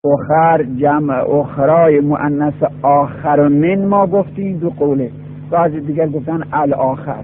اخر جمع اخرای مؤنث آخرون ما گفتیم دو قوله، بعضی دیگر گفتن الاخر.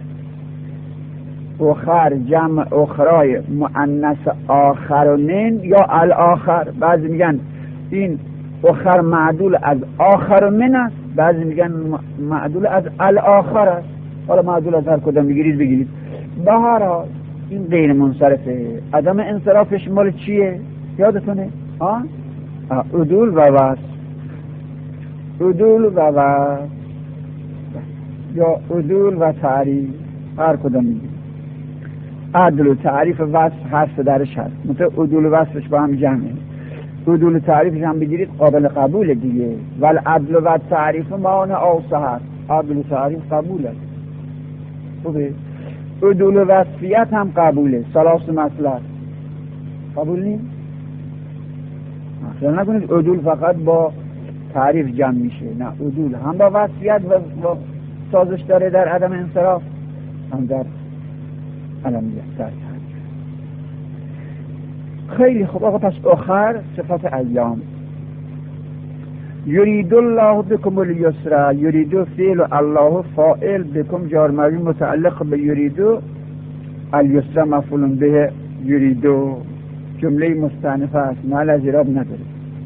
اخر جمع اخرای مؤنث آخرون یا الاخر. بعضی میگن این اخر معدول از آخرون است، بعضی میگن معدول از الاخر است. حالا معدول از هر کدام بگیرید. به هر حال این غیر منصرفه. عدم انصرافش مال چیه؟ یادتونه؟ عدول و وصل. عدول و وصل یا عدول و تعریف، هر کدام میگید. عدل و تعریف وصل حرف درش هست، مثل عدول و وصلش با هم جمعه. عدول و تعریفش هم بگیرید قابل قبول دیگه. ولی عدل و تعریف معنی آوسه هست. عدل و تعریف قبول است. خوبه؟ عدول و وصفیت هم قبوله. ثلاث مصلحت قبول نیست؟ خیال نکنید عدول فقط با تعریف جمع میشه. نه، عدول هم با وصفیت و سازش داره در عدم انصراف، هم در علمیت، در تعریف. خیلی خوب. آقا پس آخر صفت ایام. یرید الله بكم اليسر. یرید فعل الله فاعل، بكم جار مجرور متعلق به یرید، اليسر مفعول به یرید. جمله مستأنفه است، محل از اعراب نداره.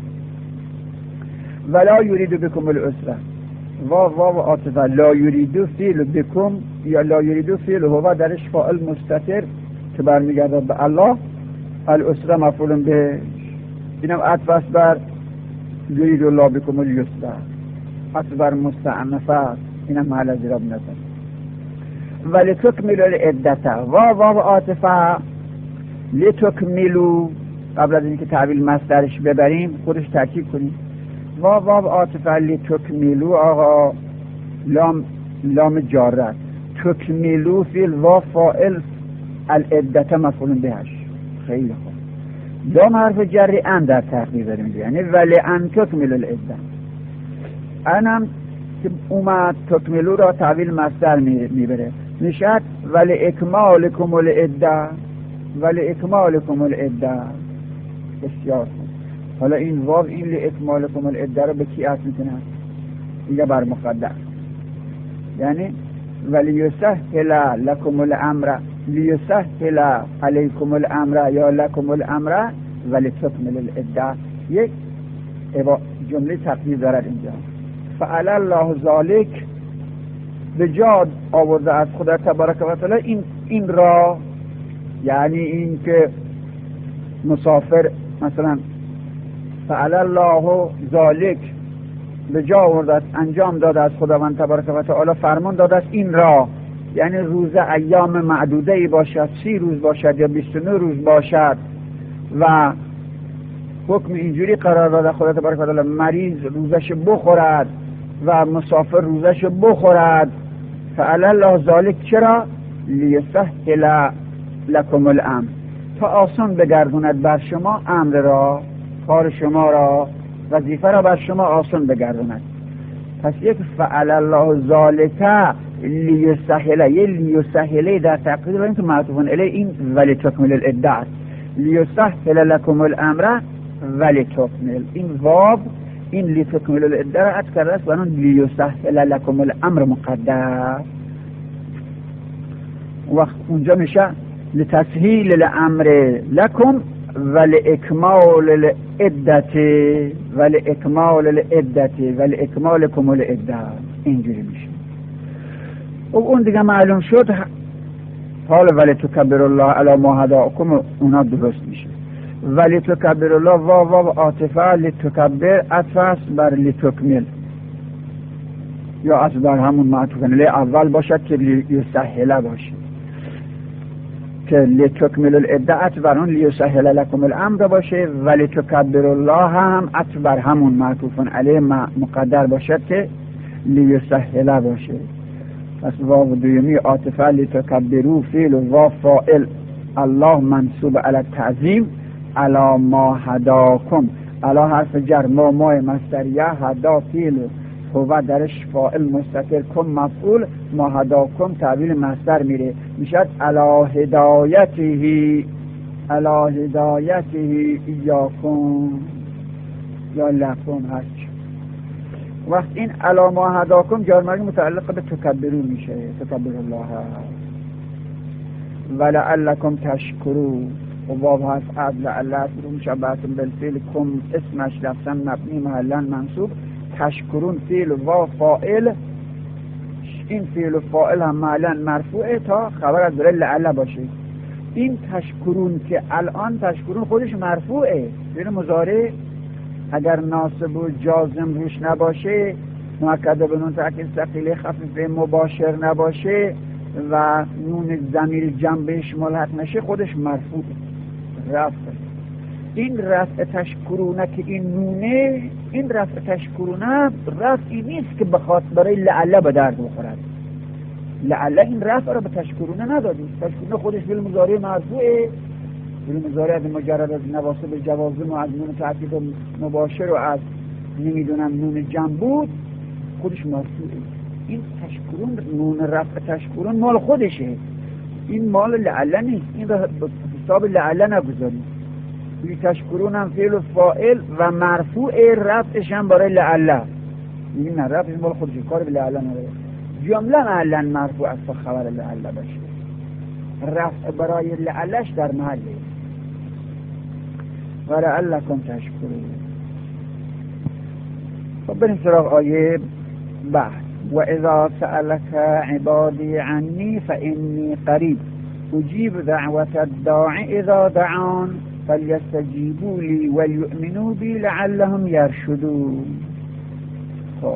ولا یرید بكم العسر. واو عاطفه. لا یرید فعل بكم یا لا یرید فعل هو درش فاعل مستتر که برمیگرده به الله. العسر مفعول به، اینم عطف است بر یرید الله بكم اليسر، عطف بر مستأنفه است، اینم محل از اعراب نداره. ولی تکملوا العدة. واو عاطفه. لتکملوا، قبل از اینکه تعبیل مصدرش ببریم خودش ترکیب کنیم. واو عاطفه. لتکملوا آقا لام جاره. تکملوا فعل و فاعل، العدة مفعول بهش. خیلی خوب. لام حرف جر ان در تقدیر داریم، یعنی ولی ان تکملوا العدة. انم که اومد تکملوا را تعبیل مصدر میبره، میشد ولی اکمالکم العدة. ولی اکمالکم العدة. بسیار خوب. حالا این واو این لاکمالکم العدة رو به کی عطف میکنه؟ دیگه بر مقدر. یعنی ولی یسهل لکم الامر، لیسهل علیکم الامر یا لکم الامر ولی تکمل العدة. یک جمله تقدیر دارد اینجا. فعل الله ذالک، به جا آورده از خدا تبارک و تعالی این را، یعنی این که مسافر مثلا فعل الله ذالک به جا آورده، انجام داده از خداوند تبارک و تعالی، فرمان داده است این را، یعنی روز ایام معدوده ای باشد، 30 روز باشد یا 29 روز باشد، و حکم اینجوری قرار داده خدا تبارک و تعالی مریض روزش بخورد و مسافر روزش بخورد. فعل الله ذالک چرا؟ لیسهل لکم الامر، تا آسان بگردوند بر شما امر را، کار شما را، وظیفه را بر شما آسان بگردوند. پس یک فعل الله ذالک لیسهل، یه لیسهله در تقدیر داریم که معطوف علیه این ولی تکمل العدة است. لیسهل لکم الامر ولی تکمل، این واو این لیتکمل العدة را عطف کرده است، برای لیسهل لکم الامر مقدر. وقت اونجا میشه لتسهیل الامر لکم ولی اکمال العدة، ولی اکمال العدة ولی اکمالکم العدة، اینجوری میشه. و اون دیگه معلوم شد. حال ولی تکبر الله علی ما هداکم اونا درست میشه. ولی تکبر الله واو عاطفه، لتکبر عطف است بر لتکمل، یا عطف بر همون معطوف علیه اول باشد که لیسهل باشه، که لتکمل العدة عطف بر اون لیسهل لکم الامر باشه، ولی تکبر الله هم عطف بر همون معطوف علیه مقدر باشد که لیسهل باشه. پس واو دومی عاطفه لتکبروا فعل و واو فاعل، الله منصوب علی التعظیم، علی ما هداکم، علی حرف جر، ما مصدریه، هدا فعل هو درش فاعل مستتر، کم مفعول، ما هداکم تعبیر مصدر میره، میشد علی هدایته، علی هدایته ایاکم. یا لکم هرچی. وقت این علا ما هداکم جار مجرور متعلق به تکبرون میشه، تکبر الله ولعلکم تشکرون و واو هست عدل لعل مشبهة بالفعل کم اسمش لفظا مبنی محلا منصوب تشکرون فعل و فاعل. این فعل و فاعل هم محلا مرفوعه تا خبر از داره لعل باشه. این تشکرون که الان تشکرون خودش مرفوعه، فعل مضارع اگر ناصب و جازم روش نباشه، مؤکد به نون تأکید ثقیله خفیفه مباشر نباشه و نون ضمیر جمع بهش ملحق نشه خودش مرفوعه، رفع. این رفع تشکرونه که این نونه، این رفع تشکرونه رفعی نیست که بخواد برای لعله به درد بخورد. لعله این رفع رو به تشکرونه ندادی. تشکرونه خودش فعل مضارع مرفوعه، فعل مضارع از مجرد از نواصب جوازم و از نون تأکید مباشر و از نمیدونم نون جمع بود خودش مرفوعه. این تشکرون نون رفع تشکرون مال خودشه، این مال لعله نیست. این رو حساب لعله نگذارید. این تشکرون هم فعل و فاعل و مرفوع رفعش هم برای لعله. این نه رفعش مال خودشه، کار به لعله نداره. جمله محلا مرفوع است تا خبر لعله باشه، رفع برای لعلش در محله. ولعلکم تشکرون. خب بریم سراغ آیه بعد. و اذا سألك عبادی عنی فإنی قریب اجیب دعوت الداعی اذا دعان فلیستجیبوا لی ولیؤمنوا بی لعلهم یرشدون. خب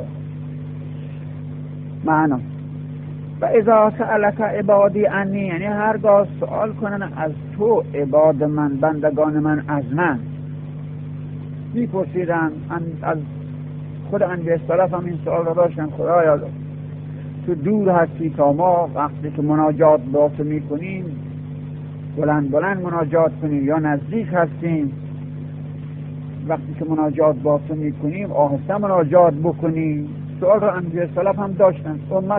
معنا و اذا سألك عبادی عنی یعنی هرگاه سوال کنن از تو عباد من، بندگان من از من. میپرسیدن از خود انبیاء سلف هم این سوال را داشتن، خدایا تو دور هستی تا ما وقتی که مناجات با تو میکنیم بلند بلند مناجات کنیم، یا نزدیک هستیم وقتی که مناجات با تو میکنیم آهسته مناجات بکنیم. سوال را انبیاء سلف هم داشتن. امت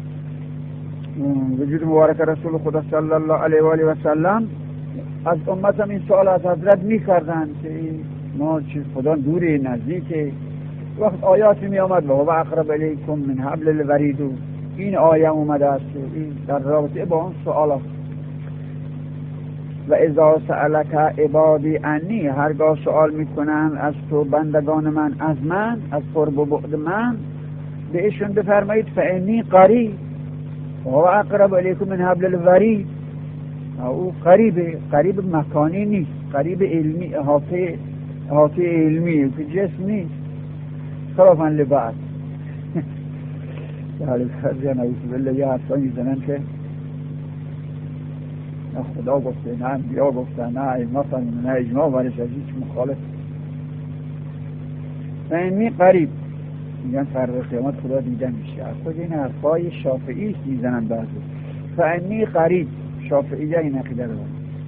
وجود مبارک رسول خدا صلی الله علیه و آله و سلم از امت هم این سوال از حضرت میکردن که ما چیز خدا دوری نزدیکه. وقت آیاتی می آمد و هو اقرب الیکم من حبل الورید، این آیه اومده است این در رابطه با اون سوالات. و اذا سألک عبادی عنی هرگاه سوال میکنن از تو بندگان من از من، از قرب و بعد من، بهشون بفرمایید فانی قریب و هو اقرب الیکم من حبل الورید. او قریب مکانی نیست، قریب علمی، احاطه علمی که جسم نیست. خلافاً لبعض حالی فرزیان عیسی بالله یه حرفا میزنن که نه خدا گفته نه انبیا گفته نه ائمه فرمودن نه اجماع ورش از هیچ مخالف. فانی قریب میگن فردا قیامت خدا دیدن میشه. خود این حرفای شافعی است میزنن بعضی. فانی قریب شافعیه این عقیده رو.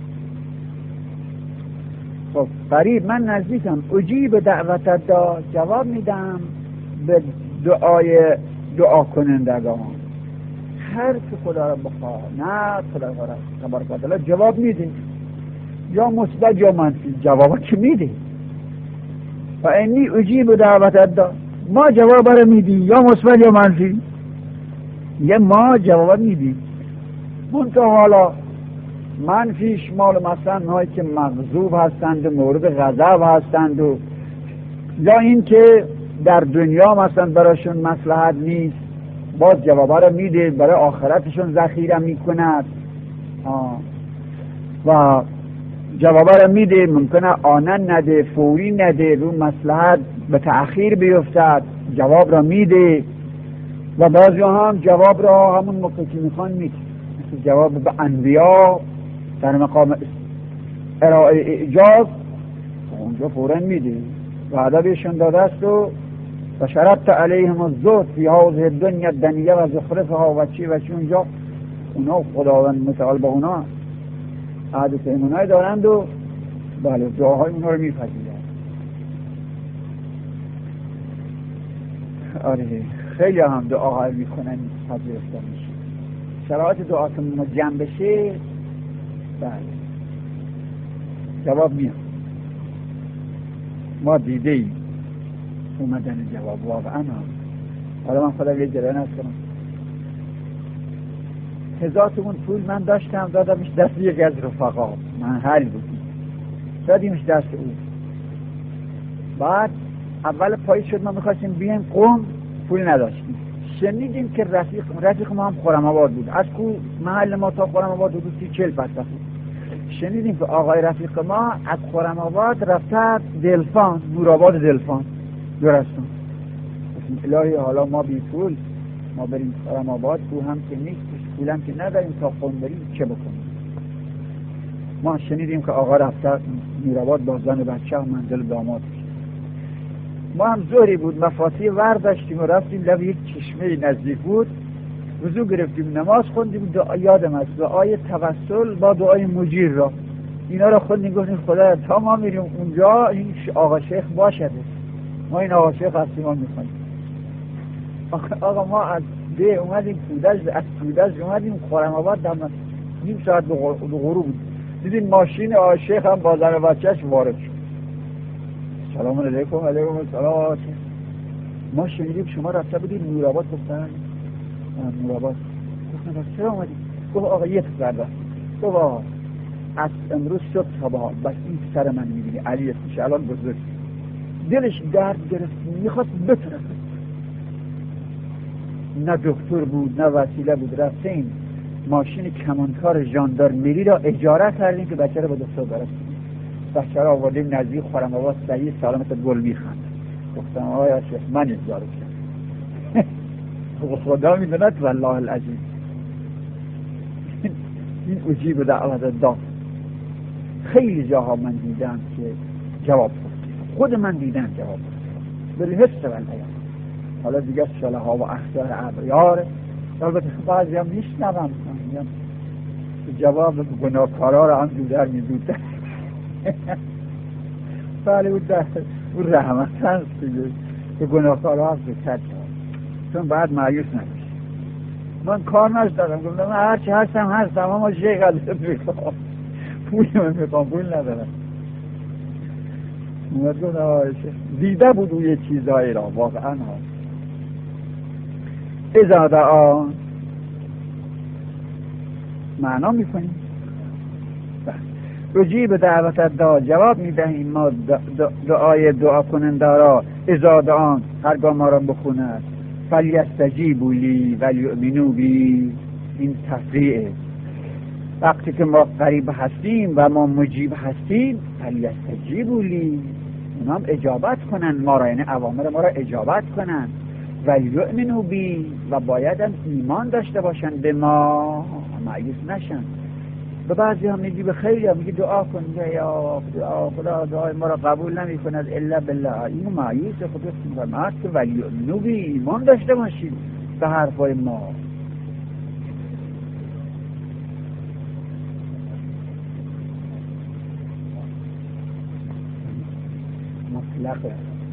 خب قریب من نزدیکم، اجیب دعوت الداع جواب میدم به دعا کنندگان. هر که خدا را بخواه نه خدا را تبارک و تعالی جواب میده، یا مثبت یا منفی جواب که میده. و انی اجیب دعوت الداع، ما جواب را میدی یا مثبت یا منفی. یه ما جواب میدی منتها حالا منفیش مال مثلا هایی که مغضوب هستند و مورد غضب هستند و یا این که در دنیا مثلا براشون مصلحت نیست باز جوابا رو میده، برای آخرتشون ذخیره میکند و جوابا رو میده. ممکنه آنن نده، فوری نده، رو مصلحت به تأخیر بیفتد، جواب را میده. و بعضی هم جواب را همون موقع که میخوان میده، مثل جواب به انبیا در مقام ارائه اعجاز اونجا فوراً میده و ادبشون داده است و شرط علیهم الزهد فی هذه الدنیا الدنیه و زخرفها و چی اونجا اونا خداوند متعال با اونا عهد پیمونای دارند و بله دعاهای اونا رو میپذیرند. آره خیلی هم دعاهای میکنن پذیرفته میشه. شرایط دعا که جمع بشه بله جواب میاد. ما دیده ایم اومدن جواب واقعا. حالا من خودم یه جریان هست کنم 1000 تومان پول من داشتم، دادمش دست یکی از رفقا، من حل بودیم، دادیمش دست او. بعد اول پایی شد ما میخواستیم بیایم قم، پول نداشتیم. شنیدیم که رفیق ما هم خرم آباد بود، از کو محل ما تا خرم آباد حدود 30-40 پس. شنیدیم که آقای رفیق ما از خرم آباد رفته دلفان، نورآباد دلفان درستون. الهی حالا ما بی پول ما بریم خرم آباد، پول هم که نیست، پولم که نداریم تا قم بریم، چه بکنیم؟ ما شنیدیم که آقا رفته نورآباد با زن بچه و منزل داماد. ما هم ظهری بود، مفاتیح ورداشتیم و رفتیم لب یک چشمه نزدیک بود، وضو گرفتیم، نماز خوندیم، یادم است دعای توسل با دعای مجیر را اینا را خوندیم، گفتیم خدا تا ما میریم اونجا این آقا شیخ باشده، ما این آقا شیخ هستیم ما میخونیم. آقا ما از ده اومدیم پودج، از پودج اومدیم خرم آباد، در نیم ساعت به غروب بود، دیدیم ماشین آقا شیخ هم با زن و بچه‌اش وارد شد. سلام علیکم. علیکم السلام. ما شنیدیم شما رفته بودید نورآباد. گفتن نورآباد. گفتن چرا اومدید؟ گفت آقا یه پسر داشت. گفت آقا از امروز صبح تا به حال بس این پسر من میبینی علی اسمش الان بزرگ، دلش درد گرفت میخواد بترسه، نه دکتر بود نه وسیله بود، رفتیم ماشین کمانکار ژاندارمری را اجاره کردیم که بچه را به دکتر برسونیم. بچه را آوردیم نزدیک خرم آباد، صحیح سلامت گل میخند. گفتم آیا شیخ من اجاره کردم. خدا میدوند والله العظیم این اجیب دعوت داد. خیلی جاها من دیدم که جواب پرسید، خود من دیدم جواب پرسید بری حس والعیان. حالا دیگه شله ها و اخطار عبریاره، البته بعضی هم میشنوم جواب گناهکارا را هم جودر میدوده. بله اون رحمت هست دیگه که گناهکارا هم بکرد، چون بعد مایوس نمیشه. من کار نشدارم، گفتم من هرچی هستم اما شیخ ازت میخوام، پول من میخوام، پول ندارم. دیده بود او یه چیزایی را واقعا ها. اذا دعا معنا میکنیم اجیب دعوت دعا، جواب میدهیم ما دعای دعا کننده را. اذا دعا هرگاه ما را بخوند، فلیستجیبوا لی ولیؤمنوا بی. این تفریعه، وقتی که ما قریب هستیم و ما مجیب هستیم، فلیستجیبوا لی، اونا هم اجابت کنن ما را، یعنی اوامر ما را اجابت کنن. ولیؤمنوا بی، و باید هم ایمان داشته باشن به ما، مایوس نشن. به بعضی هم میگی، به خیلی هم میگی دعا کن، یا خدا دعای ما را قبول نمی کند الا بالله، اینو مایوس خودت میفرماد که ولیؤمنوا بی، ایمان داشته باشید به حرفای ما. مطلقه،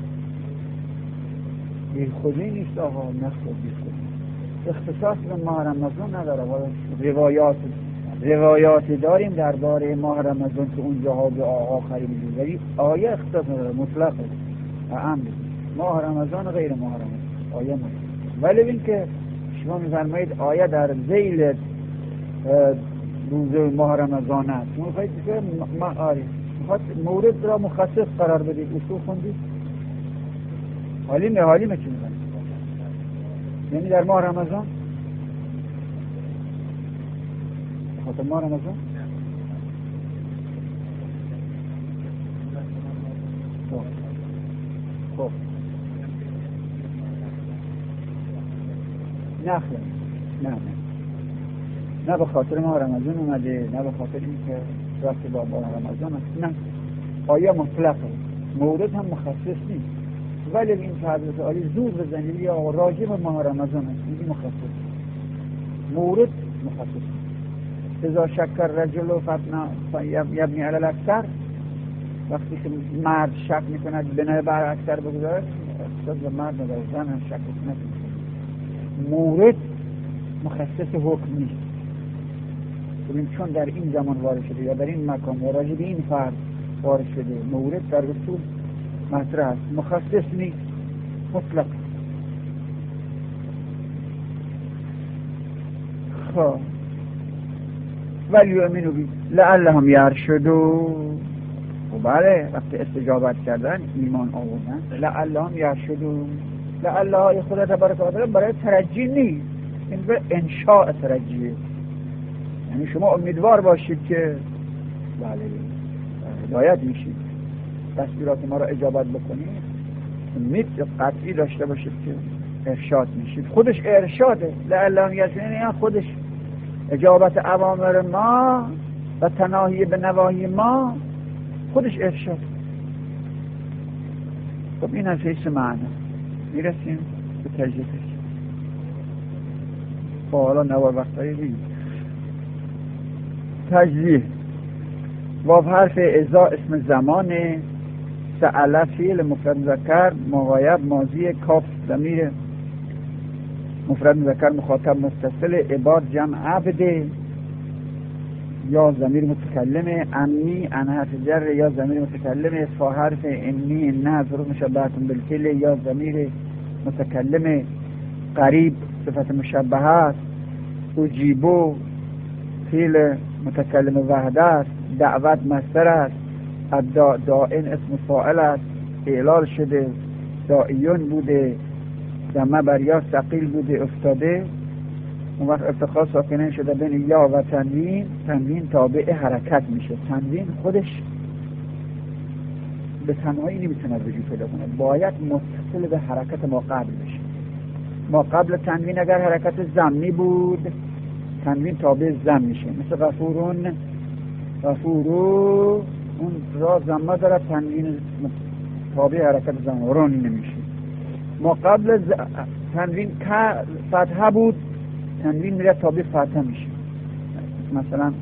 بی خودی نیست آقا، نخود بی خودی، اختصاص به ماه رمضان نداره. روایات داریم درباره ماه رمضان که اونجاها به آخری میگیم، ولی آیه اختصاص نداره، مطلقه امر. ماه رمضان غیر ماه رمضان آیه مطلق. ولی این که شما میفرمایید آیه در ذیل روزه ماه رمضان است، شما میخواید که مورد را مخصص قرار بدید. اصول خوندید حالیمه چی میگن؟ یعنی در ماه رمضان، خاطر ماه رمضان خب نه به خاطر ماه رمضان اومده، نه به خاطر این که رفت با ماه رمضان است، نه، آیه مطلقه، مورد هم مخصص نیست. ولی این که حضرت علی زور بزنید یا راجع به ماه رمضان است، این مخصص، مورد مخصص. اذا شک الرجل یبنی علی الاکثر، وقتی که مرد شک میکند بنای بر اکثر بگذارد، اختصاص به مرد نداره، زن هم شک میکند. مورد مخصص حکم نیست. ببین چون در این زمان وارد شده یا در این مکان یا راجع به این فرد وارد شده، مورد در رسول مطرح است، مخصص نیست. مطلق. خب ولی یؤمنوا بی لعلهم یرشدون. و بله وقتی استجابت کردن ایمان آوردن لعلهم یرشدون. لعلهای خدا تبارک و تعالی برای ترجی نیست، این به انشاء ترجیه. یعنی شما امیدوار باشید که بله هدایت میشید، دستورات ما را اجابت بکنید، امید قطعی داشته باشید که ارشاد میشید. خودش ارشاده. لعلهم یرشدون یعنی خودش اجابت اوامر ما و تناهی به نواهی ما خودش ارشاد. خب این از حیث معنی. میرسیم به تجزیهش. حالا نوار وقتایی دید تجزیه. واو حرف اذا اسم زمانه، سأله فعل مفرد مذکر مغایب ماضی، کاف ضمیر مفرد مذکر مخاطب متصل، عباد جمع عبده، یا ضمیر متکلمه، انی ان حرف جر یا ضمیر متکلمه، فا حرف انی نه ظروف مشبهه بالفعل یا ضمیر متکلمه، قریب صفت مشبهه است، اجیبو فعل متکلم وحده است، دعوت مصدر است، دائن اسم فاعل است، اعلال شده، دائیون بوده، ضمه بر یا ثقیل بوده افتاده. اون وقت ارتقا ساکنه شده بین یا و تنوین، تنوین تابع حرکت میشه. تنوین خودش به تنهایی نمیتونه وجود پیدا کنه، باید متصل به حرکت ما قبل بشه. ما قبل تنوین اگر حرکت ضمی بود تنوین تابع ضم میشه، مثل غفورون، غفورو اون را ضمه داره، تنوین تابع حرکت ضمورون نمیشه. ما قبل تنوین فتحه بود تنوین میره تابع فتحه میشه. مثلا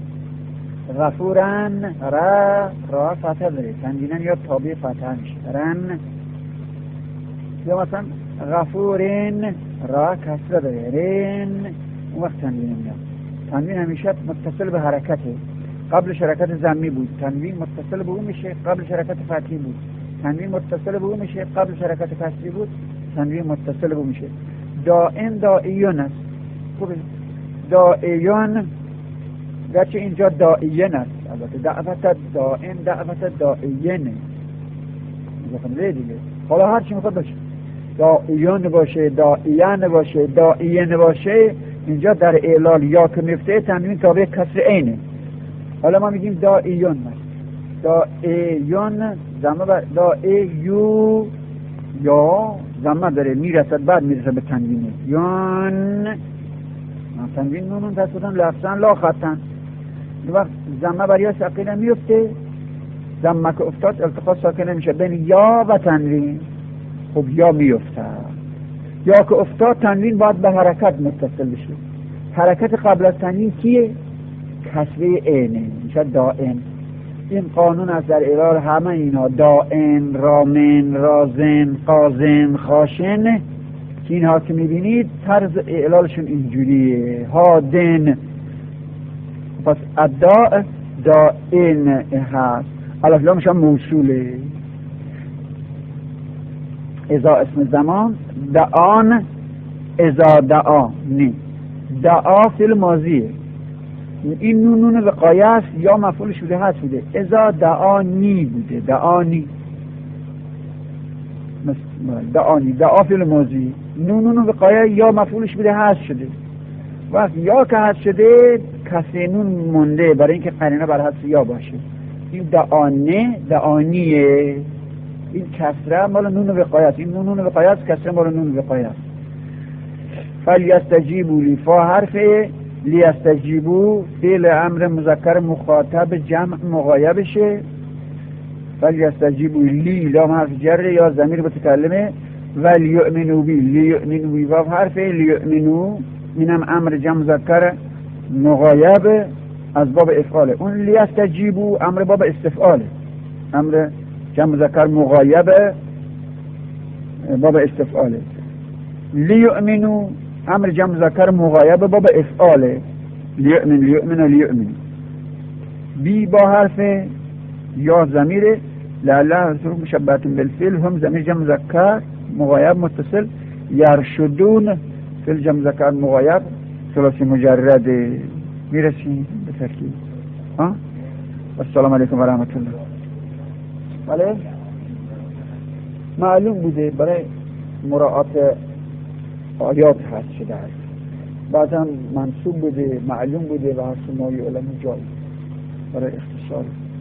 غفورن را فتحه داره، تنوینن یا تابع فتحه میشه رن. یا مثلا غفورن را کسره داره رن، اون وقت تنوین میاد. تنوین همیشه متصل به حرکته. قبلش حرکت ضمی بود تنوین متصل به اون میشه، قبلش حرکت فتحی بود تنوین متصل به اون میشه، قبلش حرکت کسری بود تنوین متصل به اون میشه. دائن دائیون است. خب دائیون گرچه اینجا دائیون است، البته دعوت دائن دعوت دائیونه دیگه. حالا هر چی میخواد باشه، دائیون باشه، دائیان باشه، دائیون باشه، اینجا در اعلال یا که میفته تنوین تابع کسر عینه. حالا ما میگیم دائیون است. دائیون ضمه بر دائیو یا ضمه داره میرسد بعد میرسه به تنوینه یون. تنوین نونون تصدن لفظن لا خطن. وقت ضمه بر یا ثقیله میفته، ضمه که افتاد التقاط ساکنه میشه بین یا و تنوین. خب یا میفته، یا که افتاد تنوین باید به حرکت متصل بشه. حرکت قبل از تنوین کیه؟ کسره اینه میشه دائن. این قانون از در اعلال همه اینا دائن، رامن، رازن، قازن، خاشن که اینها که میبینید طرز اعلالشون اینجوریه هادن. پس اداء دائن هست. الف لامش هم موصوله. اذا اسم زمان، دعان اذا دعا نی دعا فعل ماضیه. این نون وقایه است یا مفعولش بوده هست بوده. اذا دعانی بوده دعانی دعانی دعا فعل ماضی، نون وقایه یا مفعولش بوده هست شده. وقت یا که هست شده کسر نون مونده برای اینکه قرینه بر حذف یا باشه. این دعانه دعانیه، این کسره مال نون وقایه است. این نون وقایه است، کسره مال نون وقایه است. فلیستجیبوا لی فا حرف لیستجیبوا فعل امر مذکر مخاطب جمع مغایبشه. فلیستجیبوا لی لام حرف جر یا ضمیر متکلمه. ولیؤمنوا بی لیؤمنوا بی واو حرف لیؤمنوا اینم امر جمع مذکر مغایب از باب افعاله. اون لیستجیبوا امر باب استفعاله، امر جمع مذکر مغایب باب استفعاله. لیؤمنوا امر جمع مذکر مغایب باب افعاله. لیؤمن لیؤمن لیؤمن. بی با حرف یا ضمیر لعله ظروف مشبهه بالفعل هم ضمیر جمع مذکر مغایب متصل، یرشدون فعل جمع ذکر مغایب ثلاثی مجرد. میرسیم به ترکیب. السلام علیکم و رحمت الله. بله معلوم بوده برای مراعات آیات هست شده هست، بعضا منصوب بوده، معلوم بوده و هست مایی علم جایی برای اختصار.